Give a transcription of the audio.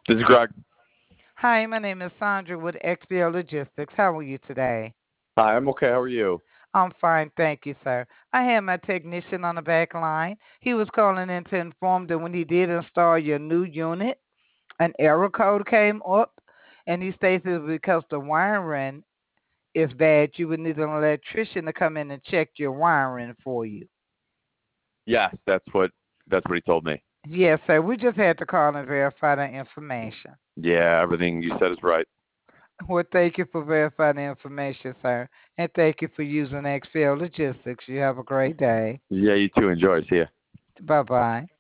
This is Greg. Hi, my name is Sandra with XPO Logistics. How are you today? Hi, I'm okay. How are you? I'm fine, thank you, sir. I had my technician on the back line. He was calling in to inform that when he did install your new unit, an error code came up, and he stated because the wiring is bad, you would need an electrician to come in and check your wiring for you. Yes, that's what he told me. Yes, sir. We just had to call and verify the information. Yeah, everything you said is right. Well, thank you for verifying the information, sir. And thank you for using XPO Logistics. You have a great day. Yeah, you too. Enjoy. See ya. Bye bye.